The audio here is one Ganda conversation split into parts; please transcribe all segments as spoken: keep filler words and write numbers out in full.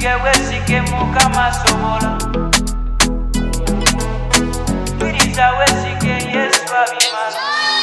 Mwesige wesige Mukama sobola. Kiriza wesige Yesu abimala.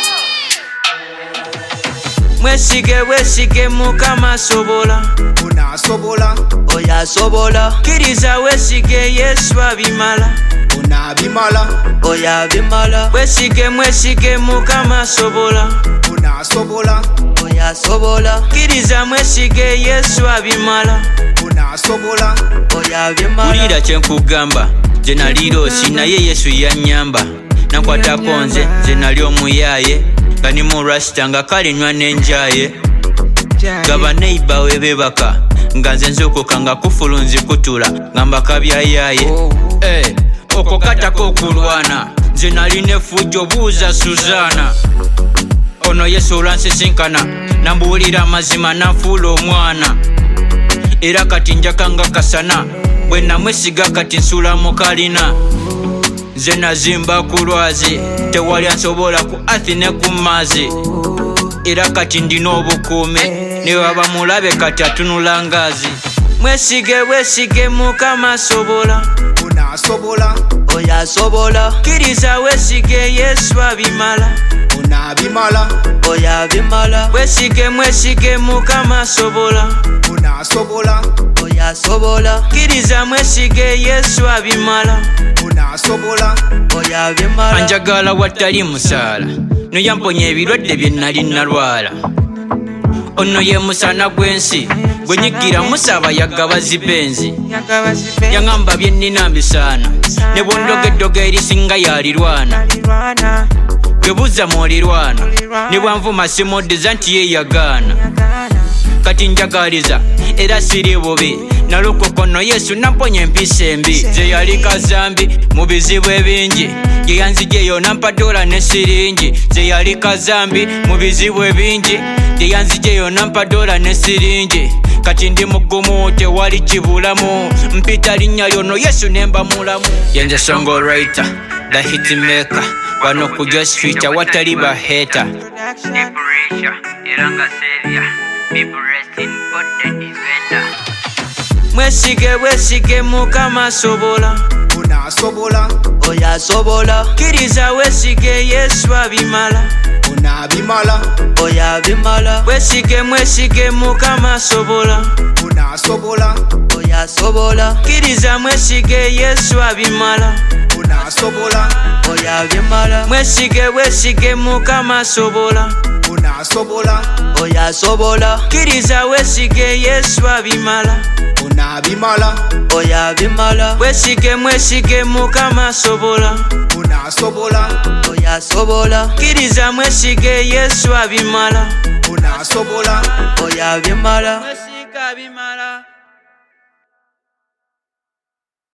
Mwesige wesige Mukama sobola. Una sobola, Oya sobola. Kiriza wesige Yesu abimala. una bimala, Oya bimala. Wesige mwesige Mukama sobola. una sobola, Oya sobola. Kiriza mwesige Yesu abimala. una sobola, Oya bimala. Ulira kyenkugamba nze naliro sinaye Yesu yanyamba nakwata konze nze nali omuyaye nga ni mu rasita nga kale nywa n'enjaye gaba neiba we bebaka nga nze nzokoka nga kufulu nzikutula nga mbakabyayaye eh, oko katako okulwana nze nali nefujjo buuza Suzana ono Yesu olwansisinkana nambuulira amazima nanfuula omwana era kati njakanga kasana bwe namwesiga kati nsula mu kalina nze nazimba ku lwazi tewali ansobola ku athi ne ku maazi era kati ndina obukuumi ne waba mulabe kati atunula ngaazi mwesige wesige Mukama sobola. una sobola, Oya sobola. Kiriza wesige Yesu abimala. una bimala, Oya bimala. Wesige mwesige Mukama sobola. una sobola, Oya sobola. Kiriza mwesige Yesu abimala. una sobola, Oya bimala. Anjagala watali musaala noyamponya ebirwadde bye nali nalwala ono ye musana gw'ensi gwe nyigira musaba yagabazi benzi yaŋamba bye nnina mbisaana ne bwondogeddoga erisinga yalirwana gwe buzza mwolirwana ne bwanvuma simuddiza nti ye yagaana kati njagaliza era siri bubi nalokoka ono Yesu namponya empisa embi ze yali kazambi mu bizibu ebingi gye yanzijeyo nampa dola ne siringi ze yali kazambi mu bizibu ebingi gye yanzijeyo nampa dola ne siringi kati ndi mugumu tewali kibulamu mpita linnya lyono Yesu nemba mulamu yenze songwriter the hitmaker wano ku Joy Street awatali baheta mwesige wesige Mukama sobola. una sobola, Oya sobola. Kiriza wesige Yesu abimala. una bimala, Oya bimala. Wesige mwesige Mukama sobola. una sobola, Oya sobola. Kiriza mwesige Yesu abimala. una sobola, Oya bimala. Mwesige wesige Mukama sobola. una sobola, Oya sobola. Kiriza wesige Yesu abimala. una bimala, Oya bimala. Wesige mwesige Mukama sobola. una sobola, Oya sobola. Kiriza mwesige Yesu abimala. una sobola, Oya bimala. Mwesige abimala.